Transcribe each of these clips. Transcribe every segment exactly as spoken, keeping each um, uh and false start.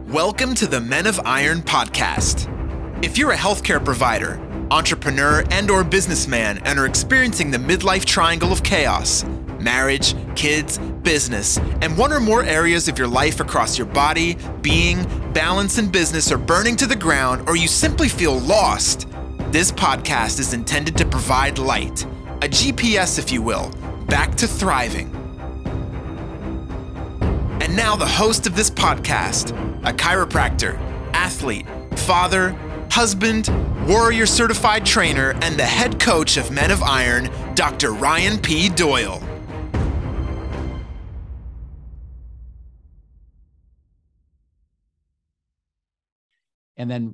Welcome to the Men of Iron podcast. If you're a healthcare provider, entrepreneur, and or businessman and are experiencing the midlife triangle of chaos, marriage, kids, business, and one or more areas of your life across your body, being, balance, and business are burning to the ground, or you simply feel lost, this podcast is intended to provide light, a G P S, if you will, back to thriving. And now the host of this podcast, a chiropractor, athlete, father, husband, warrior certified trainer, and the head coach of Men of Iron, Doctor Ryan P. Doyle. And then,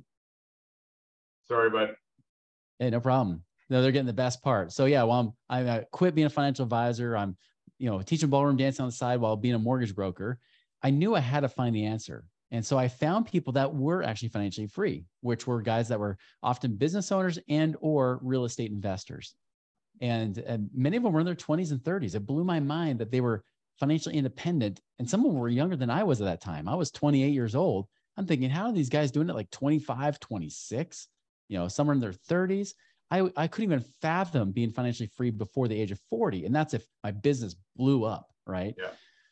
sorry, bud. Hey, no problem. No, they're getting the best part. So yeah, well, I'm, I quit being a financial advisor. I'm, you know, teaching ballroom dancing on the side while being a mortgage broker. I knew I had to find the answer. And so I found people that were actually financially free, which were guys that were often business owners and or real estate investors. And, and many of them were in their twenties and thirties. It blew my mind that they were financially independent. And some of them were younger than I was at that time. I was twenty-eight years old. I'm thinking, how are these guys doing it like twenty-five, twenty-six, you know, somewhere in their thirties? I, I couldn't even fathom being financially free before the age of forty. And that's if my business blew up, right? Yeah.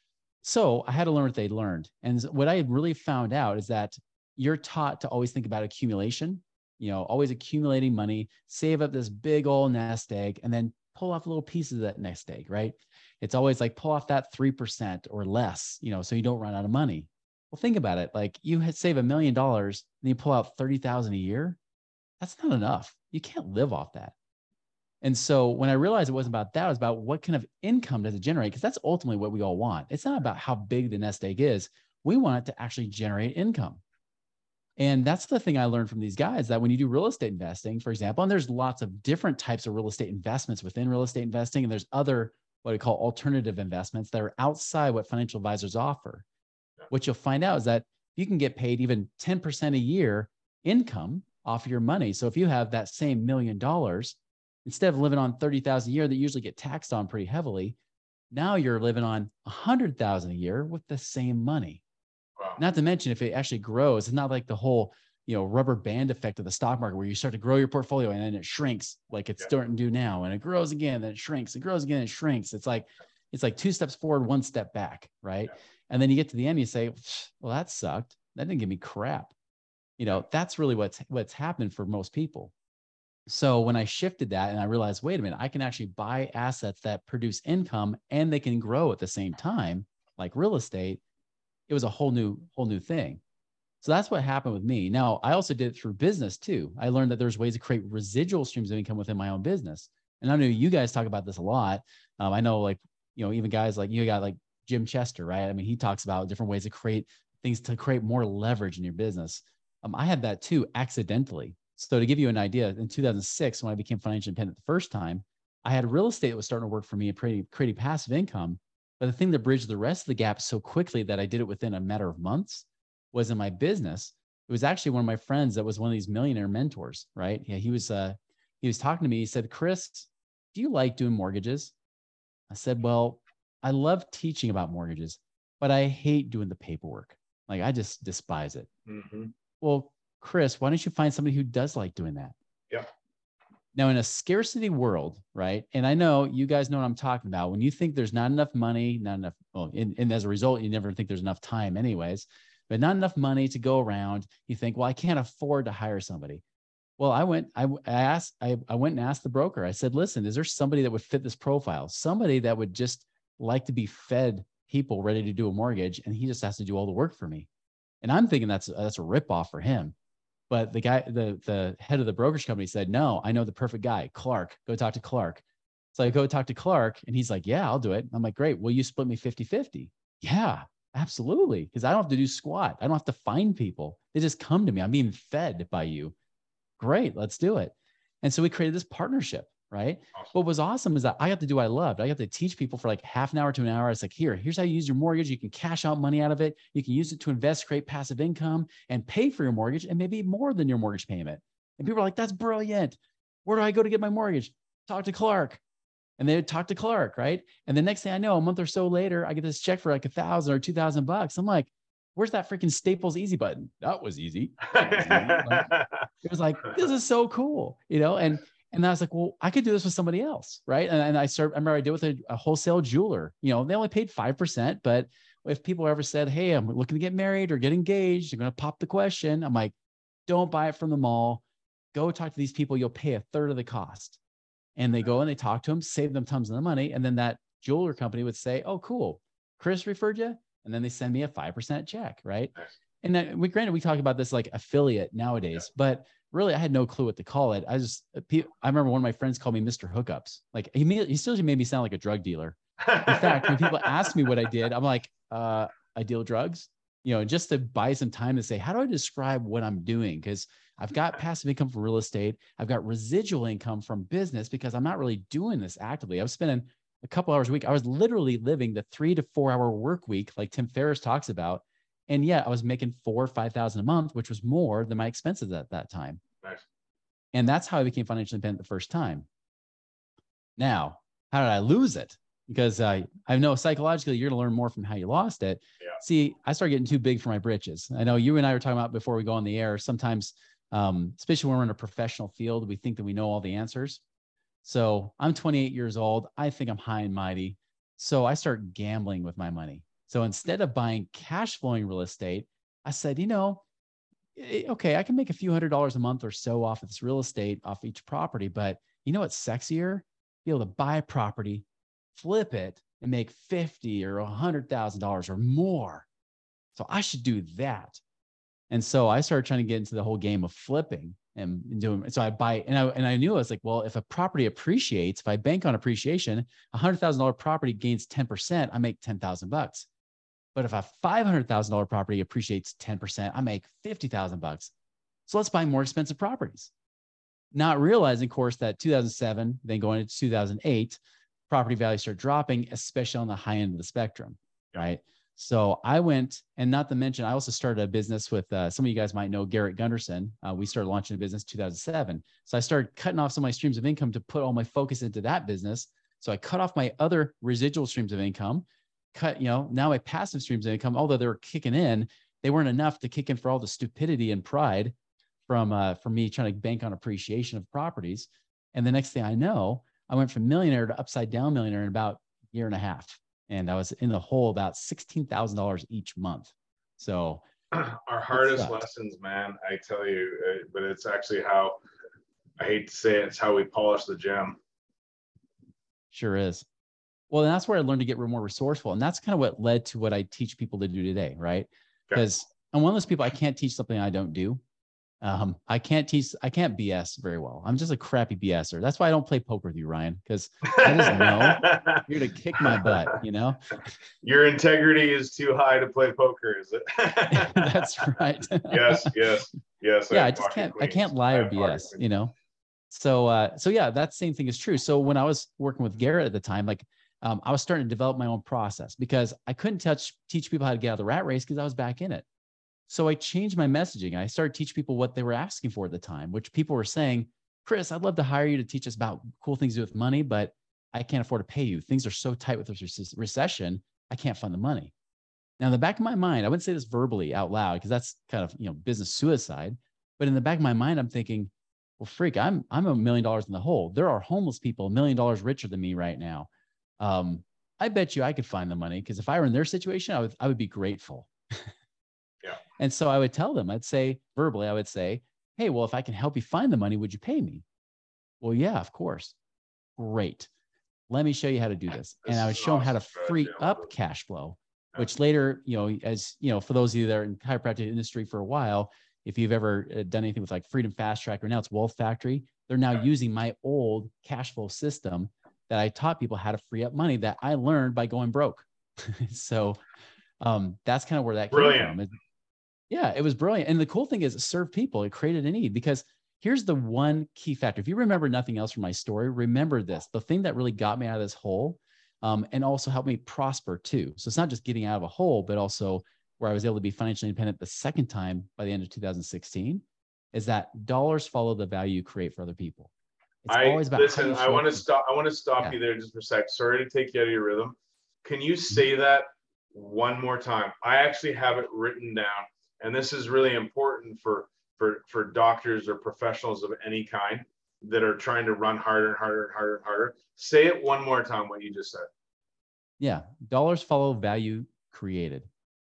So I had to learn what they learned. And what I had really found out is that you're taught to always think about accumulation, you know, always accumulating money, save up this big old nest egg, and then pull off little pieces of that nest egg, right? It's always like pull off that three percent or less, you know, so you don't run out of money. Well, think about it. Like you had save a million dollars and you pull out thirty thousand a year. That's not enough. You can't live off that. And so when I realized it wasn't about that, it was about what kind of income does it generate? Because that's ultimately what we all want. It's not about how big the nest egg is. We want it to actually generate income. And that's the thing I learned from these guys, that when you do real estate investing, for example, and there's lots of different types of real estate investments within real estate investing, and there's other, what we call alternative investments that are outside what financial advisors offer. What you'll find out is that you can get paid even ten percent a year income off your money. So if you have that same million dollars, instead of living on thirty thousand a year that you usually get taxed on pretty heavily, now you're living on one hundred thousand a year with the same money. Wow. Not to mention if it actually grows, it's not like the whole, you know, rubber band effect of the stock market where you start to grow your portfolio and then it shrinks like it's Yeah. starting to do now, and it grows again, then it shrinks, it grows again, it shrinks. It's like, it's like two steps forward, one step back, right? Yeah. And then you get to the end, you say, well, that sucked. That didn't give me crap. You know, that's really what's, what's happened for most people. So when I shifted that and I realized, wait a minute, I can actually buy assets that produce income and they can grow at the same time, like real estate, it was a whole new, whole new thing. So that's what happened with me. Now, I also did it through business too. I learned that there's ways to create residual streams of income within my own business. And I know you guys talk about this a lot. Um, I know like, you know, even guys like you got like Jim Chester, right? I mean, he talks about different ways to create things to create more leverage in your business. Um, I had that too, accidentally. So to give you an idea, in two thousand six, when I became financially independent the first time, I had real estate that was starting to work for me and creating, creating passive income. But the thing that bridged the rest of the gap so quickly that I did it within a matter of months was in my business. It was actually one of my friends that was one of these millionaire mentors, right? Yeah, he was, uh, he was talking to me. He said, Chris, do you like doing mortgages? I said, well, I love teaching about mortgages, but I hate doing the paperwork. Like I just despise it. Mm-hmm. Well, Chris, why don't you find somebody who does like doing that? Yeah. Now, in a scarcity world, right? And I know you guys know what I'm talking about. When you think there's not enough money, not enough, well, and, and as a result, you never think there's enough time anyways, but not enough money to go around. You think, well, I can't afford to hire somebody. Well, I went, I, I asked, I, I went and asked the broker. I said, listen, is there somebody that would fit this profile? Somebody that would just like to be fed people ready to do a mortgage, and he just has to do all the work for me. And I'm thinking that's, that's a ripoff for him. But the guy, the, the head of the brokerage company said, no, I know the perfect guy, Clark, go talk to Clark. So I go talk to Clark and he's like, yeah, I'll do it. I'm like, great. Will you split me fifty fifty? Yeah, absolutely. Cause I don't have to do squat. I don't have to find people. They just come to me. I'm being fed by you. Great. Let's do it. And so we created this partnership, right? Awesome. What was awesome is that I got to do what I loved. I got to teach people for like half an hour to an hour. It's like, here, here's how you use your mortgage. You can cash out money out of it. You can use it to invest, create passive income, and pay for your mortgage, and maybe more than your mortgage payment. And people are like, that's brilliant. Where do I go to get my mortgage? Talk to Clark. And they would talk to Clark, right? And the next thing I know, a month or so later, I get this check for like a thousand or two thousand bucks. I'm like, where's that freaking Staples easy button? That was easy. That was easy. Like, it was like, this is so cool, you know? And, and I was like, well, I could do this with somebody else. Right. And, and I started, I remember I did with a, a wholesale jeweler, you know, they only paid five percent, but if people ever said, hey, I'm looking to get married or get engaged, you're going to pop the question. I'm like, don't buy it from the mall. Go talk to these people. You'll pay a third of the cost. And they go and they talk to them, save them tons of the money. And then that jeweler company would say, oh, cool. Chris referred you. And then they send me a five percent check. Right. Nice. And then we, granted, we talk about this like affiliate nowadays, yeah. but really I had no clue what to call it. I just, I remember one of my friends called me Mister Hookups. Like he, made, he still made me sound like a drug dealer. In fact, when people ask me what I did, I'm like, uh, I deal drugs, you know, just to buy some time to say, how do I describe what I'm doing? Because I've got passive income from real estate. I've got residual income from business because I'm not really doing this actively. I was spending a couple hours a week. I was literally living the three to four hour work week, like Tim Ferriss talks about. And yet I was making four or five thousand a month, which was more than my expenses at that time. Nice. And that's how I became financially independent the first time. Now, how did I lose it? Because uh, I know psychologically you're going to learn more from how you lost it. Yeah. See, I started getting too big for my britches. I know you and I were talking about before we go on the air. Sometimes, um, especially when we're in a professional field, we think that we know all the answers. So I'm twenty-eight years old. I think I'm high and mighty. So I start gambling with my money. So instead of buying cash flowing real estate, I said, you know, okay, I can make a few hundred dollars a month or so off of this real estate, off each property. But you know what's sexier? Be able to buy a property, flip it, and make fifty or a hundred thousand dollars or more. So I should do that. And so I started trying to get into the whole game of flipping and doing. So I buy, and I and I knew I was like, well, if a property appreciates, if I bank on appreciation, a hundred thousand dollar property gains ten percent, I make ten thousand bucks. But if a five hundred thousand dollar property appreciates ten percent, I make fifty thousand bucks. So let's buy more expensive properties. Not realizing, of course, that two thousand seven, then going into two thousand eight, property values start dropping, especially on the high end of the spectrum, right? So I went, and not to mention, I also started a business with uh, some of you guys might know Garrett Gunderson. Uh, we started launching a business in two thousand seven. So I started cutting off some of my streams of income to put all my focus into that business. So I cut off my other residual streams of income, cut, you know, now my passive streams of income, although they were kicking in, they weren't enough to kick in for all the stupidity and pride from, uh, from me trying to bank on appreciation of properties. And the next thing I know, I went from millionaire to upside down millionaire in about a year and a half. And I was in the hole about sixteen thousand dollars each month. So our hardest lessons, man, I tell you, uh, but it's actually how, I hate to say it, it's how we polish the gem. Sure is. Well, and that's where I learned to get more resourceful. And that's kind of what led to what I teach people to do today, right? Because okay. I'm one of those people, I can't teach something I don't do. Um, I can't teach, I can't B S very well. I'm just a crappy BSer. That's why I don't play poker with you, Ryan, because I just know you're going to kick my butt, you know? Your integrity is too high to play poker, is it? That's right. Yes, yes, yes. Yeah, I, I just can't, queens. I can't lie or B S, you know? So, uh, so yeah, that same thing is true. So when I was working with Garrett at the time, like, um, I was starting to develop my own process because I couldn't touch, teach people how to get out of the rat race because I was back in it. So I changed my messaging. I started teaching people what they were asking for at the time, which people were saying, Chris, I'd love to hire you to teach us about cool things to do with money, but I can't afford to pay you. Things are so tight with this recession. I can't fund the money. Now, in the back of my mind, I wouldn't say this verbally out loud because that's kind of, you know, business suicide. But in the back of my mind, I'm thinking, well, freak, I'm, I'm a million dollars in the hole. There are homeless people a million dollars richer than me right now. Um, I bet you I could find the money because if I were in their situation, I would, I would be grateful. Yeah. And so I would tell them, I'd say verbally, I would say, hey, well, if I can help you find the money, would you pay me? Well, yeah, of course. Great. Let me show you how to do this. this and I would show awesome them how to free up cash flow, yeah. which later, you know, as you know, for those of you that are in the chiropractic industry for a while, if you've ever done anything with like Freedom Fast Track or now it's Wealth Factory, they're now yeah. using my old cash flow system that I taught people how to free up money that I learned by going broke. So um, that's kind of where that Brilliant. came from. It, yeah, it was brilliant. And the cool thing is it served people. It created a need because here's the one key factor. If you remember nothing else from my story, remember this. The thing that really got me out of this hole um, and also helped me prosper too. So it's not just getting out of a hole, but also where I was able to be financially independent the second time by the end of two thousand sixteen is that dollars follow the value you create for other people. It's I, always about listen, I want to stop. I want to stop yeah. you there just for a sec. Sorry to take you out of your rhythm. Can you say that one more time. I actually have it written down, and this is really important for for for doctors or professionals of any kind that are trying to run harder and harder and harder and harder. Say it one more time, what you just said. Yeah. Dollars follow value created.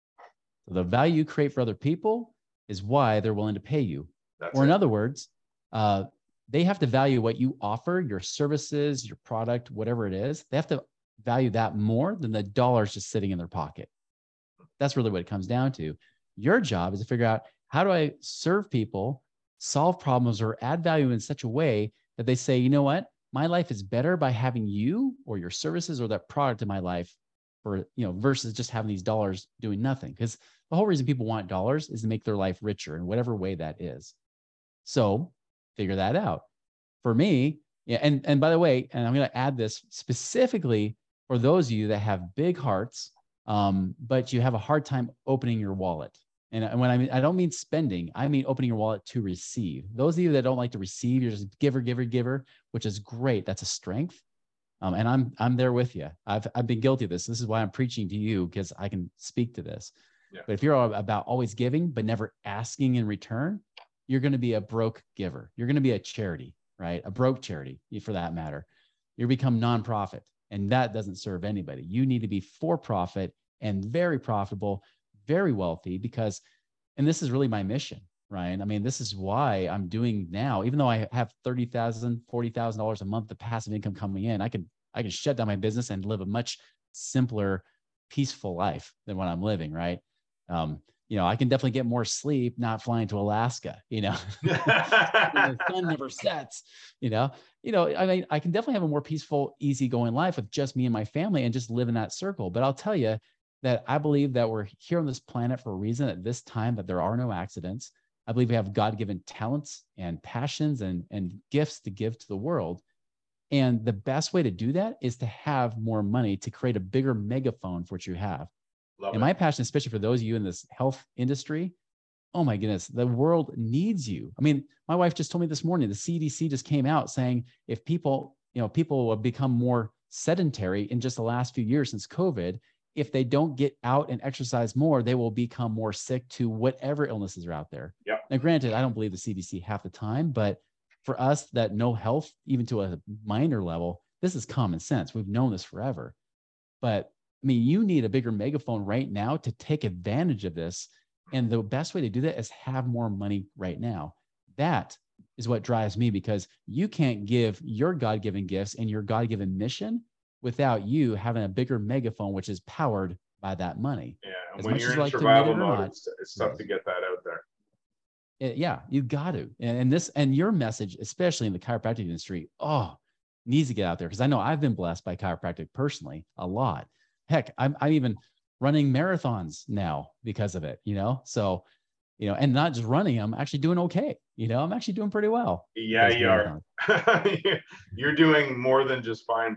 So the value you create for other people is why they're willing to pay you. That's or in it. other words, uh, they have to value what you offer, your services, your product, whatever it is. They have to value that more than the dollars just sitting in their pocket. That's really what it comes down to. Your job is to figure out, how do I serve people, solve problems, or add value in such a way that they say, you know what, my life is better by having you or your services or that product in my life, for, you know, versus just having these dollars doing nothing. Because the whole reason people want dollars is to make their life richer in whatever way that is. So figure that out. For me, yeah, and, and by the way, and I'm going to add this specifically for those of you that have big hearts, um, but you have a hard time opening your wallet. And when I mean, I don't mean spending, I mean opening your wallet to receive. Those of you that don't like to receive, you're just giver, giver, giver, which is great. That's a strength. Um, and I'm I'm there with you. I've I've been guilty of this. This is why I'm preaching to you, because I can speak to this. Yeah. But if you're about always giving but never asking in return, you're going to be a broke giver. You're going to be a charity, right? A broke charity, for that matter. You become nonprofit, and that doesn't serve anybody. You need to be for profit and very profitable, very wealthy, because, and this is really my mission, Ryan. I mean, this is why I'm doing now, even though I have thirty thousand dollars, forty thousand dollars a month of passive income coming in, I can, I can shut down my business and live a much simpler, peaceful life than what I'm living. Right. Um, you know, I can definitely get more sleep, not flying to Alaska, you know, the sun never sets, you know, you know, I mean, I can definitely have a more peaceful, easygoing life with just me and my family and just live in that circle. But I'll tell you that I believe that we're here on this planet for a reason, at this time, that there are no accidents. I believe we have God-given talents and passions and, and gifts to give to the world. And the best way to do that is to have more money, to create a bigger megaphone for what you have. Love and it. My passion, especially for those of you in this health industry, oh my goodness, the world needs you. I mean, my wife just told me this morning, the C D C just came out saying, if people, you know, people will become more sedentary in just the last few years since COVID, if they don't get out and exercise more, they will become more sick to whatever illnesses are out there. Yep. Now, granted, I don't believe the C D C half the time, but for us that know health, even to a minor level, this is common sense. We've known this forever. But I mean, you need a bigger megaphone right now to take advantage of this. And the best way to do that is have more money right now. That is what drives me, because you can't give your God-given gifts and your God-given mission without you having a bigger megaphone, which is powered by that money. Yeah, and as when much you're as in like survival to admit it or mode, not, it's, it's tough yes. to get that out there. It, yeah, you got to. And, and this, and your message, especially in the chiropractic industry, oh, needs to get out there, because I know I've been blessed by chiropractic personally a lot. Heck, I'm, I'm even running marathons now because of it, you know? So, you know, and not just running, I'm actually doing okay. You know, I'm actually doing pretty well. Yeah, you are. You're doing more than just fine,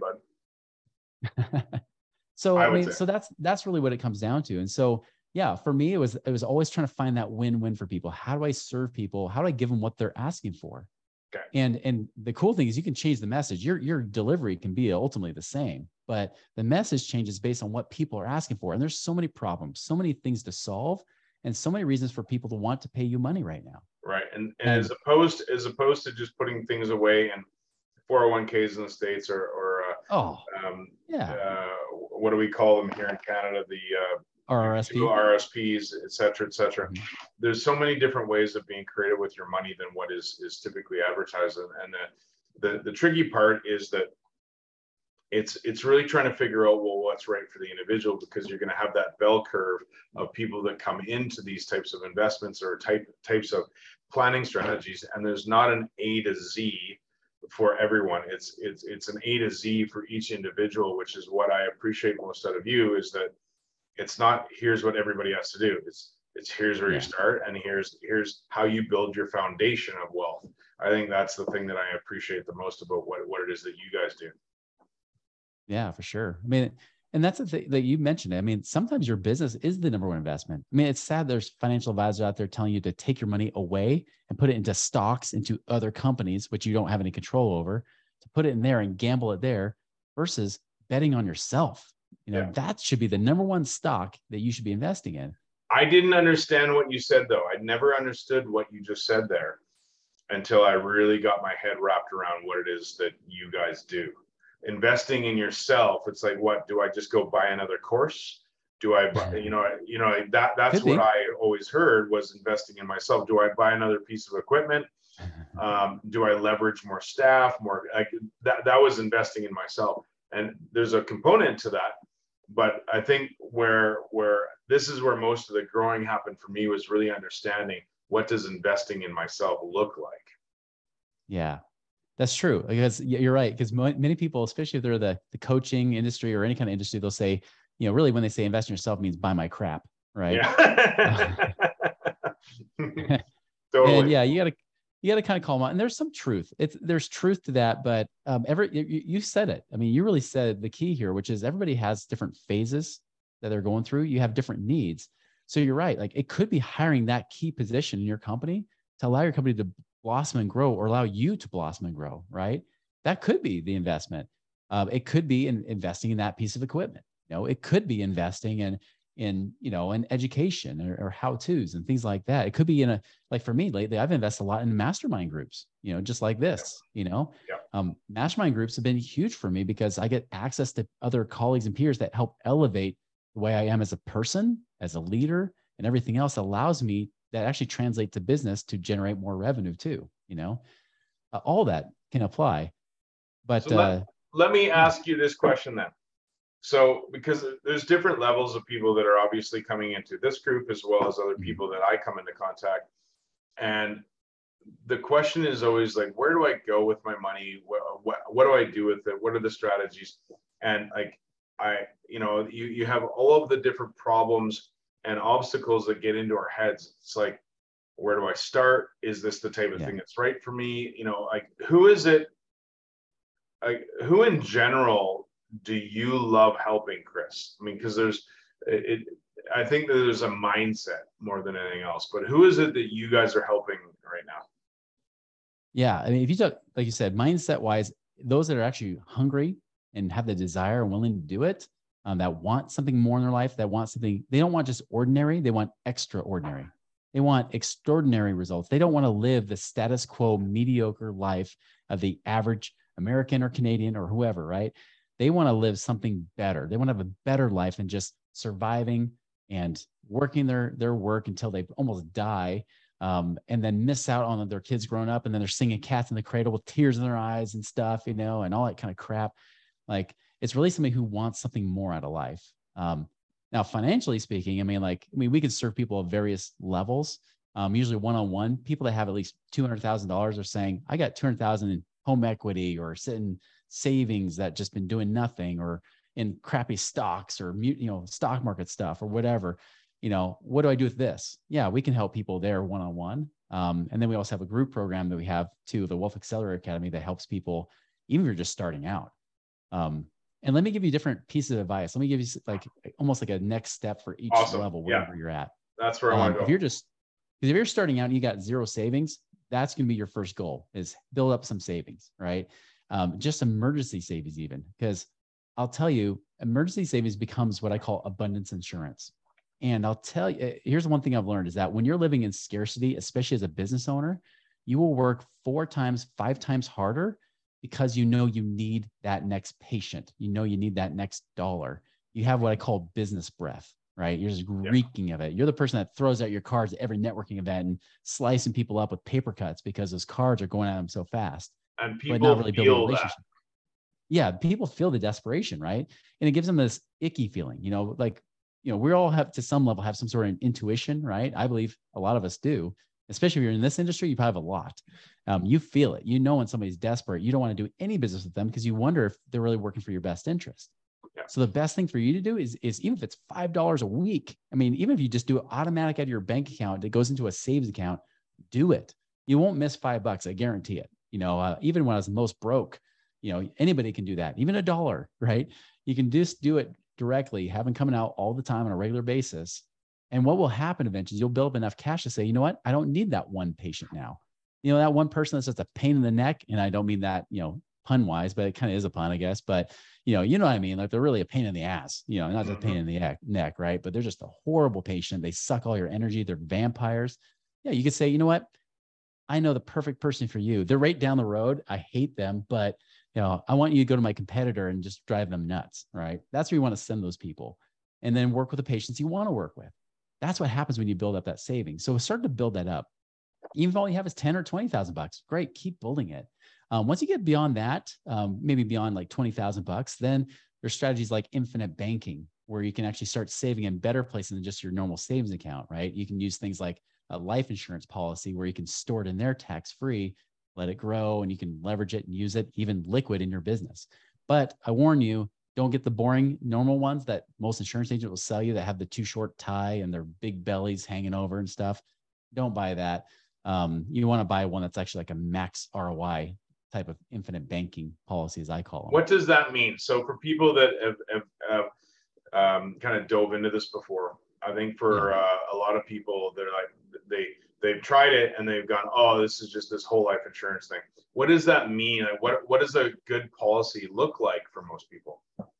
bud. So, I, I mean, say. so that's, that's really what it comes down to. And so, yeah, for me, it was, it was always trying to find that win-win for people. How do I serve people? How do I give them what they're asking for? Okay. And, and the cool thing is you can change the message. Your, your delivery can be ultimately the same, but the message changes based on what people are asking for. And there's so many problems, so many things to solve, and so many reasons for people to want to pay you money right now. Right. And, and, and as opposed, as opposed to just putting things away in four oh one Ks in the States, or, or, uh, oh, um, yeah. Uh, what do we call them here in Canada? The, uh, R R S P, R S Ps, et cetera, et cetera. Mm-hmm. There's so many different ways of being creative with your money than what is, is typically advertised. And the, the, the tricky part is that it's, it's really trying to figure out, well, what's right for the individual, because you're going to have that bell curve of people that come into these types of investments or type types of planning strategies. And there's not an A to Z for everyone. It's, it's, it's an A to Z for each individual, which is what I appreciate most out of you, is that it's not, here's what everybody has to do. It's, it's here's where yeah. you start, and here's, here's how you build your foundation of wealth. I think that's the thing that I appreciate the most about what, what it is that you guys do. Yeah, for sure. I mean, and that's the thing that you mentioned. I mean, sometimes your business is the number one investment. I mean, it's sad there's financial advisors out there telling you to take your money away and put it into stocks, into other companies, which you don't have any control over, to put it in there and gamble it there, versus betting on yourself. You know, Yeah. that should be the number one stock that you should be investing in. I didn't understand what you said, though. I never understood what you just said there until I really got my head wrapped around what it is that you guys do. Investing in yourself, it's like, what, do I just go buy another course? Do I buy, you know, you know, that that's Could be. what I always heard was investing in myself. Do I buy another piece of equipment? Um, do I leverage more staff, more like that, that was investing in myself. And there's a component to that. But I think where where this is where most of the growing happened for me was really understanding what does investing in myself look like. Yeah, that's true. Because you're right. Because many people, especially if they're the, the coaching industry or any kind of industry, they'll say, you know, really when they say invest in yourself means buy my crap, right? Yeah. Totally. And yeah, you got to you got to kind of call them out. And there's some truth. It's there's truth to that, but um, every you, you said it. I mean, you really said the key here, which is everybody has different phases that they're going through. You have different needs. So you're right. Like it could be hiring that key position in your company to allow your company to blossom and grow, or allow you to blossom and grow, right? That could be the investment. Um, it could be in investing in that piece of equipment. You know, it could be investing in, in, you know, in education or, or how-tos and things like that. It could be in a, like for me lately, I've invested a lot in mastermind groups, you know, just like this, you know, Yeah. um, mastermind groups have been huge for me because I get access to other colleagues and peers that help elevate the way I am as a person, as a leader, and everything else allows me that actually translate to business to generate more revenue too. You know, uh, all that can apply, but, so let, uh, let me ask you this question then. So, because there's different levels of people that are obviously coming into this group, as well as other people that I come into contact. And the question is always like, where do I go with my money? What, what, what do I do with it? What are the strategies? And like, I, you know, you, you have all of the different problems and obstacles that get into our heads. It's like, where do I start? Is this the type of Yeah. thing that's right for me? You know, like, who is it? Like, who in general do you love helping, Chris? I mean, because there's, it, it, I think that there's a mindset more than anything else, but who is it that you guys are helping right now? Yeah. I mean, if you talk, like you said, mindset wise, those that are actually hungry and have the desire and willing to do it, um, that want something more in their life, that want something, they don't want just ordinary, they want extraordinary. They want extraordinary results. They don't want to live the status quo, mediocre life of the average American or Canadian or whoever, right? They want to live something better. They want to have a better life than just surviving and working their, their work until they almost die, um, and then miss out on their kids growing up. And then they're singing Cats in the Cradle with tears in their eyes and stuff, you know, and all that kind of crap. Like, it's really somebody who wants something more out of life. Um, now, financially speaking, I mean, like, I mean, we can serve people of various levels. Um, usually one-on-one, people that have at least two hundred thousand dollars are saying, I got two hundred thousand in home equity or sitting savings that just been doing nothing, or in crappy stocks or, you know, stock market stuff or whatever. You know, what do I do with this? Yeah, we can help people there one-on-one. Um, and then we also have a group program that we have too, the Wealth Accelerator Academy, that helps people, even if you're just starting out. Um, and let me give you different pieces of advice. Let me give you like almost like a next step for each Awesome. level, Yeah. wherever you're at. That's where I Um, want to go. if you're just, because if you're starting out and you got zero savings, that's going to be your first goal, is build up some savings, right? Um, just emergency savings even, because I'll tell you, emergency savings becomes what I call abundance insurance. And I'll tell you, here's one thing I've learned is that when you're living in scarcity, especially as a business owner, you will work four times, five times harder because you know you need that next patient. You know you need that next dollar. You have what I call business breath, right? You're just reeking of it. You're the person that throws out your cards at every networking event and slicing people up with paper cuts because those cards are going at them so fast. And people but not really building a feel relationship. that. Yeah, people feel the desperation, right? And it gives them this icky feeling, you know, like, you know, we all have to some level have some sort of intuition, right? I believe a lot of us do, especially if you're in this industry, you probably have a lot. Um, you feel it. You know when somebody's desperate, you don't want to do any business with them because you wonder if they're really working for your best interest. Yeah. So the best thing for you to do is, is even if it's five dollars a week, I mean, even if you just do it automatic out of your bank account, that goes into a savings account, do it. You won't miss five bucks. I guarantee it. You know, uh, even when I was most broke, you know, anybody can do that. Even a dollar, right? You can just do it directly, have them coming out all the time on a regular basis. And what will happen eventually is you'll build up enough cash to say, you know what? I don't need that one patient now. You know, that one person that's just a pain in the neck. And I don't mean that, you know, pun wise, but it kind of is a pun, I guess. But you know, you know what I mean? Like they're really a pain in the ass, you know, not just a pain in the neck, neck, right? But they're just a horrible patient. They suck all your energy. They're vampires. Yeah. You could say, you know what? I know the perfect person for you. They're right down the road. I hate them, but you know, I want you to go to my competitor and just drive them nuts, right? That's where you want to send those people and then work with the patients you want to work with. That's what happens when you build up that savings. So start to build that up. Even if all you have is ten or twenty thousand bucks, great, keep building it. Um, once you get beyond that, um, maybe beyond like twenty thousand bucks, then there's strategies like infinite banking, where you can actually start saving in better places than just your normal savings account, right? You can use things like a life insurance policy where you can store it in there tax-free, let it grow, and you can leverage it and use it even liquid in your business. But I warn you, don't get the boring normal ones that most insurance agents will sell you that have the too short tie and their big bellies hanging over and stuff. Don't buy that. Um, you want to buy one that's actually like a max R O I type of infinite banking policy, as I call them. What does that mean? So for people that have, have, have um, kind of dove into this before, I think for yeah. uh, a lot of people, they're like, they, they've tried it and they've gone, oh, this is just this whole life insurance thing. What does that mean? What, what does a good policy look like for most people?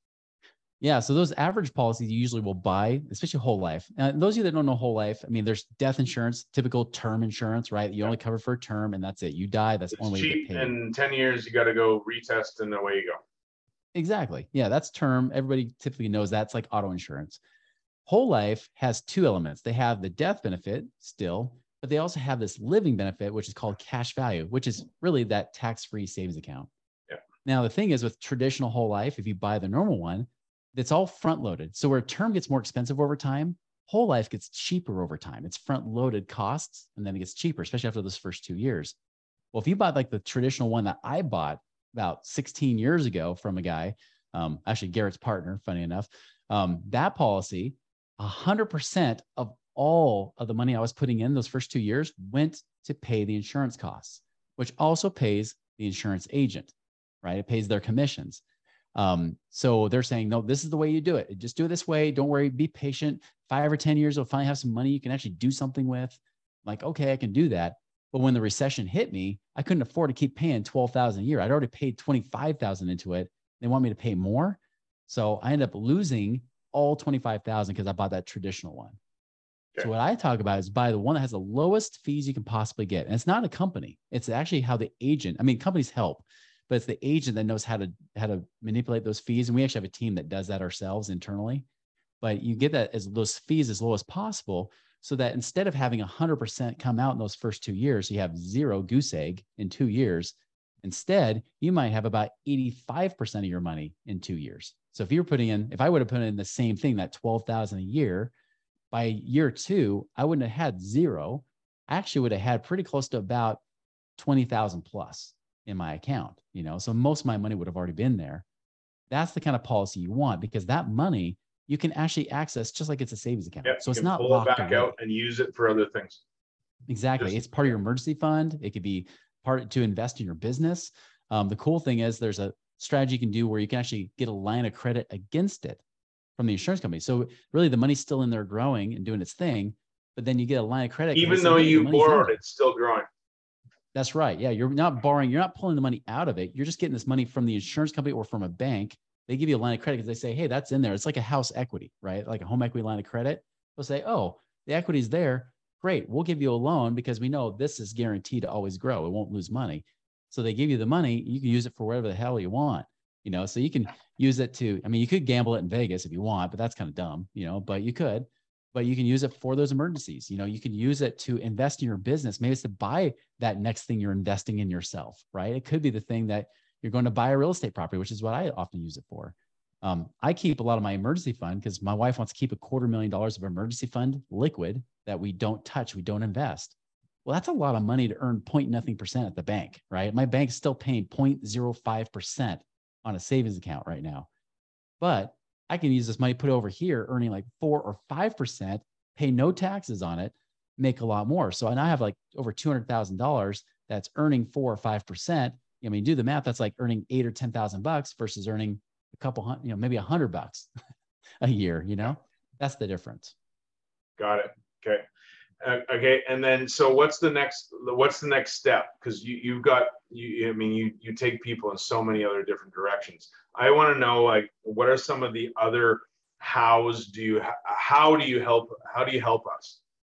Yeah. So those average policies you usually will buy, especially whole life. Now, those of you that don't know whole life, I mean, there's death insurance, typical term insurance, right? You yeah. only cover for a term and that's it. You die. That's it's only cheap. In ten years, you got to go retest and away you go. Exactly. Yeah. That's term. Everybody typically knows that's like auto insurance. Whole life has two elements. They have the death benefit still, but they also have this living benefit, which is called cash value, which is really that tax-free savings account. Yeah. Now, the thing is with traditional whole life, if you buy the normal one, it's all front loaded. So where term gets more expensive over time, whole life gets cheaper over time. It's front loaded costs and then it gets cheaper, especially after those first two years. Well, if you bought like the traditional one that I bought about sixteen years ago from a guy, um, actually Garrett's partner, funny enough, um, that policy, one hundred percent of all of the money I was putting in those first two years went to pay the insurance costs, which also pays the insurance agent, right? It pays their commissions. Um, so they're saying, no, this is the way you do it. Just do it this way. Don't worry. Be patient. Five or ten years, you'll finally have some money you can actually do something with. I'm like, okay, I can do that. But when the recession hit me, I couldn't afford to keep paying twelve thousand dollars a year. I'd already paid twenty-five thousand dollars into it. They want me to pay more. So I ended up losing all twenty-five thousand dollars because I bought that traditional one. Okay. So what I talk about is buy the one that has the lowest fees you can possibly get. And it's not a company. It's actually how the agent, I mean, companies help, but it's the agent that knows how to, how to manipulate those fees. And we actually have a team that does that ourselves internally, but you get that as those fees as low as possible so that instead of having a hundred percent come out in those first two years, you have zero goose egg in two years. Instead, you might have about eighty-five percent of your money in two years. So if you're putting in, if I would have put in the same thing, that twelve thousand a year, by year two, I wouldn't have had zero. I actually would have had pretty close to about twenty thousand plus in my account, you know? So most of my money would have already been there. That's the kind of policy you want because that money you can actually access just like it's a savings account. Yep, so it's not pull locked it back away. out and use it for other things. Exactly. Just, it's part of your emergency fund. It could be part to invest in your business. Um, the cool thing is there's a strategy you can do where you can actually get a line of credit against it from the insurance company. So really the money's still in there growing and doing its thing, but then you get a line of credit. Even though say, hey, you borrowed, it's still growing. That's right. Yeah. You're not borrowing. You're not pulling the money out of it. You're just getting this money from the insurance company or from a bank. They give you a line of credit because they say, hey, that's in there. It's like a house equity, right? Like a home equity line of credit. They'll say, oh, the equity's there. Great. We'll give you a loan because we know this is guaranteed to always grow. It won't lose money. So they give you the money. You can use it for whatever the hell you want, you know, so you can use it to, I mean, you could gamble it in Vegas if you want, but that's kind of dumb, you know, but you could, but you can use it for those emergencies. You know, you can use it to invest in your business. Maybe it's to buy that next thing you're investing in yourself, right? It could be the thing that you're going to buy a real estate property, which is what I often use it for. Um, I keep a lot of my emergency fund because my wife wants to keep a quarter million dollars of emergency fund liquid that we don't touch, we don't invest. Well, that's a lot of money to earn point nothing percent at the bank, right? My bank's still paying zero point zero five percent on a savings account right now. But I can use this money, put it over here, earning like four or five percent, pay no taxes on it, make a lot more. So, and I have like over two hundred thousand dollars that's earning four or five percent. I mean, do the math, that's like earning eight or ten thousand bucks versus earning a couple hundred, you know, maybe a hundred bucks a year, you know, that's the difference. Got it. Okay. Uh, okay, and then so what's the next? What's the next step? Because you you've got you. I mean, you you take people in so many other different directions. I want to know, like, what are some of the other hows do you how do you help how do you help us?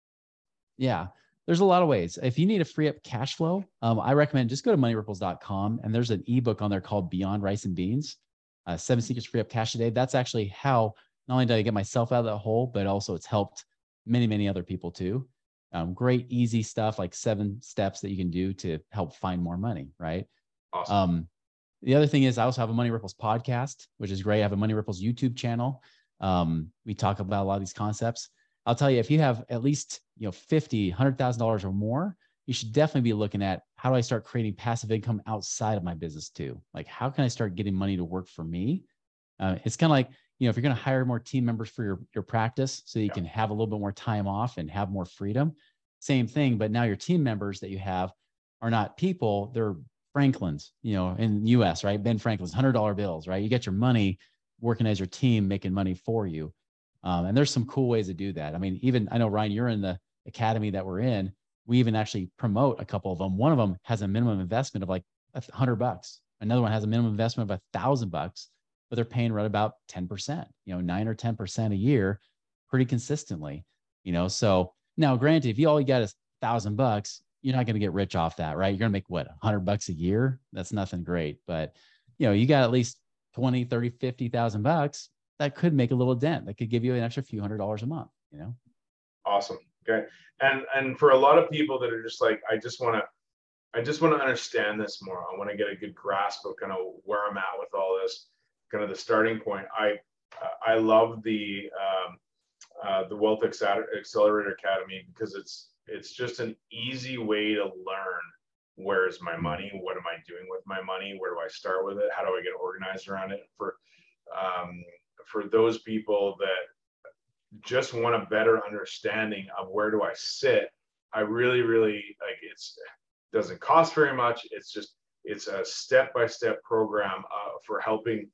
Yeah, there's a lot of ways. If you need to free up cash flow, um, I recommend just go to money ripples dot com, and there's an ebook on there called Beyond Rice and Beans, uh, Seven Secrets to Free Up Cash Today. That's actually how not only did I get myself out of that hole, but also it's helped many, many other people too. Um, great, easy stuff, like seven steps that you can do to help find more money, right? Awesome. Um, the other thing is I also have a Money Ripples podcast, which is great. I have a Money Ripples YouTube channel. Um, we talk about a lot of these concepts. I'll tell you, if you have at least, you know, fifty, one hundred thousand dollars or more, you should definitely be looking at how do I start creating passive income outside of my business too? Like, how can I start getting money to work for me? Uh, it's kind of like, you know, if you're going to hire more team members for your, your practice so you yeah. can have a little bit more time off and have more freedom, same thing. But now your team members that you have are not people, they're Franklin's, you know, in the U S, right? Ben Franklin's one hundred dollar bills, right? You get your money working as your team, making money for you. Um, and there's some cool ways to do that. I mean, even I know, Ryan, you're in the academy that we're in. We even actually promote a couple of them. One of them has a minimum investment of like a hundred bucks. Another one has a minimum investment of a thousand bucks, but they're paying right about ten percent, you know, nine or ten percent a year, pretty consistently, you know? So now granted, if you all you got is thousand bucks, you're not going to get rich off that, right? You're going to make what, a hundred bucks a year? That's nothing great, but you know, you got at least twenty, thirty, fifty thousand bucks. That could make a little dent. That could give you an extra few hundred dollars a month, you know? Awesome. Okay. And, and for a lot of people that are just like, I just want to, I just want to understand this more. I want to get a good grasp of kind of where I'm at with all this, kind of the starting point. I, I love the, um, uh, the Wealth Accelerator Academy because it's, it's just an easy way to learn where's my money, what am I doing with my money, where do I start with it, how do I get organized around it. For, um, for those people that just want a better understanding of where do I sit, I really, really like it's doesn't cost very much. It's just, it's a step-by-step program uh, for helping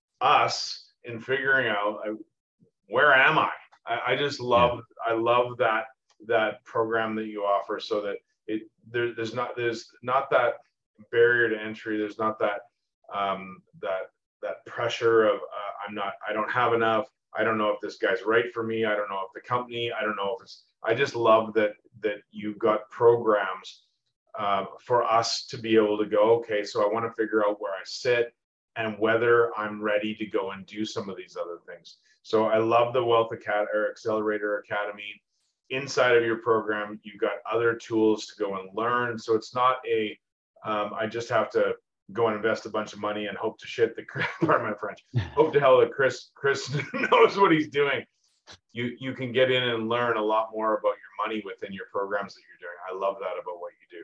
us in figuring out uh, where am I? I, I just love, yeah. I love that, that program that you offer so that it, there, there's not, there's not that barrier to entry. There's not that, um, that, that pressure of uh, I'm not, I don't have enough. I don't know if this guy's right for me. I don't know if the company, I don't know if it's, I just love that, that you've got programs uh, for us to be able to go, okay, so I want to figure out where I sit and whether I'm ready to go and do some of these other things. So I love the Wealth Acad- or Accelerator Academy. Inside of your program, you've got other tools to go and learn. So it's not a, um, I just have to go and invest a bunch of money and hope to shit that, pardon my French, hope to hell that Chris, Chris knows what he's doing. You, you can get in and learn a lot more about your money within your programs that you're doing. I love that about what you do.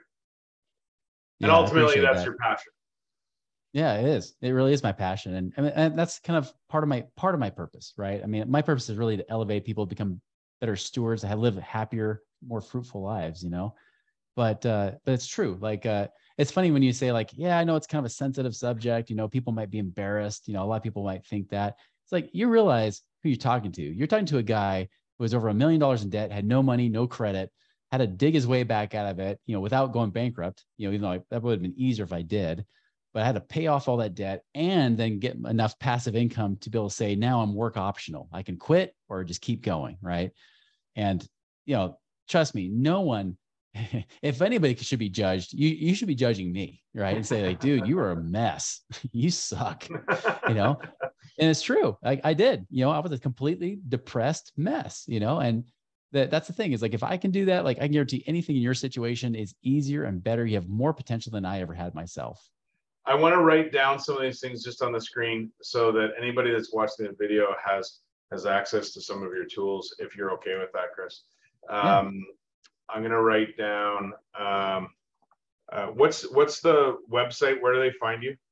And yeah, ultimately that's that. your passion. Yeah, it is. It really is my passion. And, and, and that's kind of part of my, part of my purpose, right? I mean, my purpose is really to elevate people, become better stewards, to live happier, more fruitful lives, you know? But, uh, but it's true. Like, uh, it's funny when you say like, yeah, I know it's kind of a sensitive subject, you know, people might be embarrassed. You know, a lot of people might think that. It's like, you realize who you're talking to. You're talking to a guy who was over a million dollars in debt, had no money, no credit, had to dig his way back out of it, you know, without going bankrupt, you know, even though I, that would have been easier if I did, but I had to pay off all that debt and then get enough passive income to be able to say, now I'm work optional. I can quit or just keep going. Right. And, you know, trust me, no one, if anybody should be judged, you, you should be judging me, right? And say like, dude, you are a mess. You suck, you know? And it's true. I, I did, you know, I was a completely depressed mess, you know? And that, that's the thing is like, if I can do that, like I can guarantee anything in your situation is easier and better. You have more potential than I ever had myself. I want to write down some of these things just on the screen so that anybody that's watching the video has, has access to some of your tools. If you're okay with that, Chris. Um, yeah. I'm going to write down, um, uh, what's, what's the website? Where do they find you?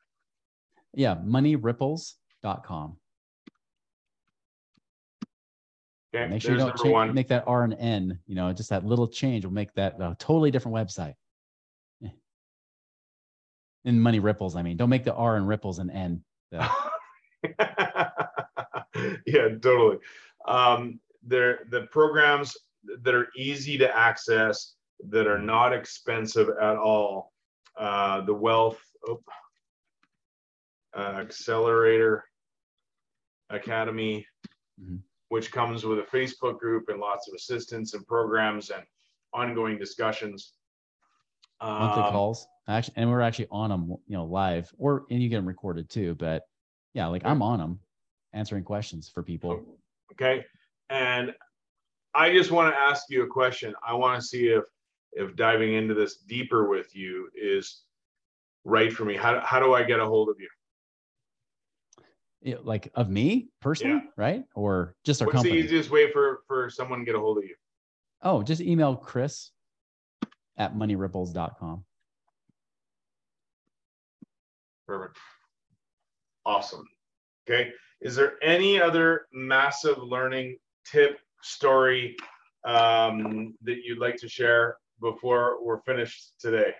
Yeah. money ripples dot com. Okay. Make sure you don't change, make that R and N, you know, just that little change will make that a totally different website. In Money Ripples, I mean, don't make the R and ripples an N. So. Yeah, totally. Um, there, the programs, that are easy to access, that are not expensive at all. Uh, the Wealth oh, uh, Accelerator Academy, mm-hmm. which comes with a Facebook group and lots of assistance and programs and ongoing discussions. Monthly um, calls, actually, and we're actually on them, you know, live, or and you get them recorded too. But yeah, like I'm on them, answering questions for people. Okay, and I just want to ask you a question. I want to see if if diving into this deeper with you is right for me. How how do I get a hold of you? You know, like of me personally, yeah. right? Or just our What's company? What's the easiest way for for someone to get a hold of you? Oh, just email Chris at money ripples dot com. Perfect. Awesome. Okay. Is there any other massive learning tip, story um, that you'd like to share before we're finished today?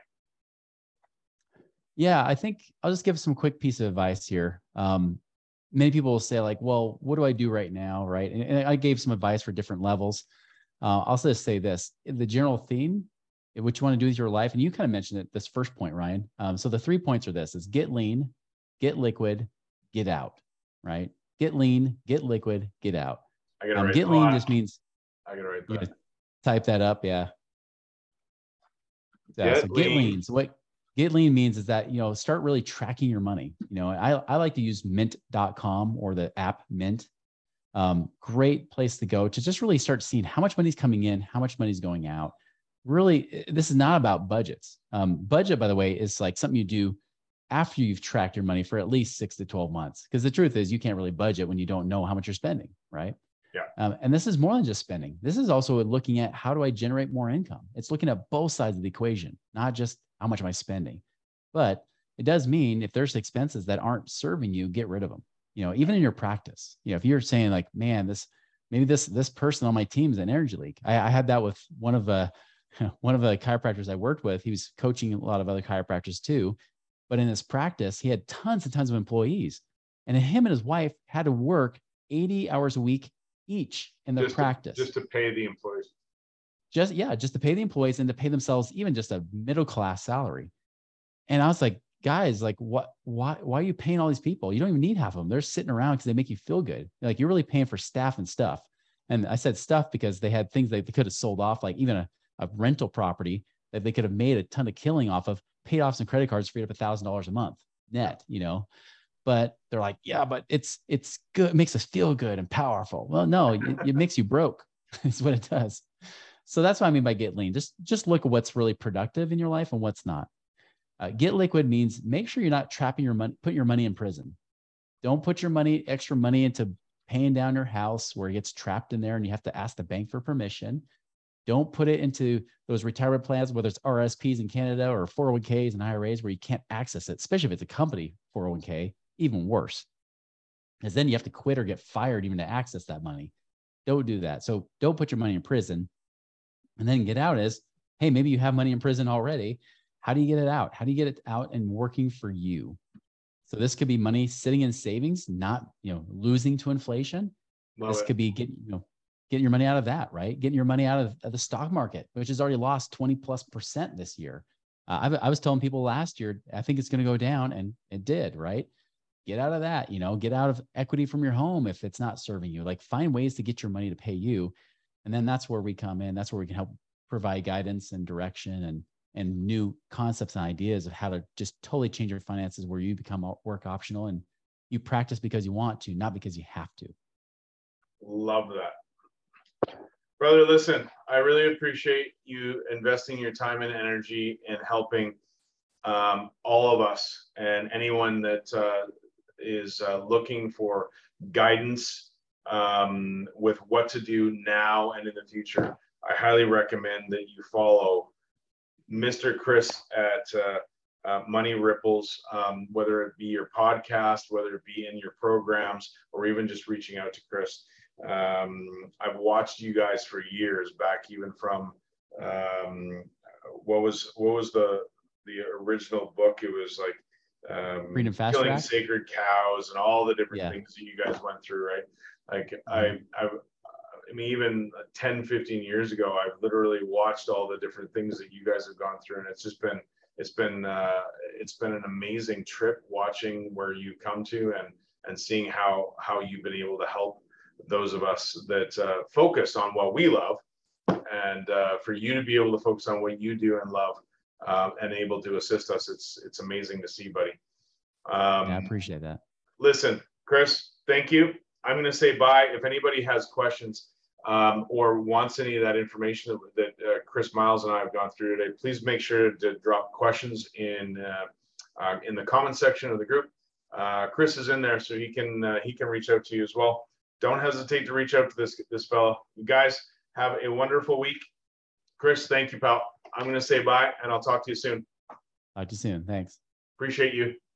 Yeah, I think I'll just give some quick piece of advice here. Um, many people will say like, well, what do I do right now? Right. And, and I gave some advice for different levels. Uh, I'll just say this, the general theme, what you want to do with your life. And you kind of mentioned it, this first point, Ryan. Um, so the three points are this, is get lean, get liquid, get out, right? Get lean, get liquid, get out. I gotta um, write get lean just means, I gotta write that. You know, type that up. Yeah. So get, so lean. get lean. So what get lean means is that, you know, start really tracking your money. You know, I, I like to use mint dot com or the app Mint. Um, great place to go to just really start seeing how much money's coming in, how much money's going out. Really, this is not about budgets. Um, budget, by the way, is like something you do after you've tracked your money for at least six to twelve months. Because the truth is you can't really budget when you don't know how much you're spending, right? Yeah. Um, and this is more than just spending. This is also looking at how do I generate more income? It's looking at both sides of the equation, not just how much am I spending. But it does mean if there's expenses that aren't serving you, get rid of them. You know, even in your practice, you know, if you're saying like, man, this, maybe this, this person on my team is an energy leak. I, I had that with one of the, one of the chiropractors I worked with. He was coaching a lot of other chiropractors too, but in his practice, he had tons and tons of employees, and him and his wife had to work eighty hours a week each in their just practice. To, just to pay the employees. Just, yeah, just to pay the employees and to pay themselves even just a middle-class salary. And I was like, guys, like what, why, why are you paying all these people? You don't even need half of them. They're sitting around because they make you feel good. Like you're really paying for staff and stuff. And I said stuff because they had things that they could have sold off, like even a, a rental property that they could have made a ton of killing off of, paid off some credit cards, freed up a thousand dollars a month net, you know. But they're like, yeah, but it's it's good. It makes us feel good and powerful. Well, no, it, it makes you broke. Is what it does. So that's what I mean by get lean. Just just look at what's really productive in your life and what's not. Uh, get liquid means make sure you're not trapping your money, put your money in prison. Don't put your money, extra money into paying down your house where it gets trapped in there and you have to ask the bank for permission. Don't put it into those retirement plans, whether it's R S Ps in Canada or four oh one Ks and I R As where you can't access it, especially if it's a company four oh one K, even worse. Because then you have to quit or get fired even to access that money. Don't do that. So don't put your money in prison. And then get out is, hey, maybe you have money in prison already. How do you get it out? How do you get it out and working for you? So this could be money sitting in savings, not, you know, losing to inflation. Love this it. Could be getting, you know, getting your money out of that, right? Getting your money out of, of the stock market, which has already lost twenty plus percent this year. Uh, I, I was telling people last year, I think it's going to go down, and it did, right? Get out of that, you know, get out of equity from your home if it's not serving you. Like find ways to get your money to pay you. And then that's where we come in. That's where we can help provide guidance and direction and and new concepts and ideas of how to just totally change your finances where you become work optional and you practice because you want to, not because you have to. Love that. Brother, listen, I really appreciate you investing your time and energy in helping um, all of us and anyone that uh, is uh, looking for guidance um, with what to do now and in the future. I highly recommend that you follow Mister Chris at uh, uh, Money Ripples, um, whether it be your podcast, whether it be in your programs, or even just reaching out to Chris. Um, I've watched you guys for years, back even from um, what was what was the the original book? It was like um, Freedom Fast Killing Track? Sacred Cows and all the different Yeah. things that you guys went through, right? Like Mm-hmm. I, I, I mean, even ten, fifteen years ago, I've literally watched all the different things that you guys have gone through, and it's just been, it's been, uh, it's been an amazing trip watching where you come to, and and seeing how how you've been able to help those of us that uh, focus on what we love, and uh, for you to be able to focus on what you do and love, um, and able to assist us. It's it's amazing to see, buddy. Um, yeah, I appreciate that. Listen, Chris, thank you. I'm going to say bye. If anybody has questions um, or wants any of that information that, that uh, Chris Miles and I have gone through today, please make sure to drop questions in uh, uh, in the comment section of the group. Uh, Chris is in there, so he can uh, he can reach out to you as well. Don't hesitate to reach out to this this fellow. You guys have a wonderful week. Chris, thank you, pal. I'm going to say bye, and I'll talk to you soon. Talk to you soon. Thanks. Appreciate you.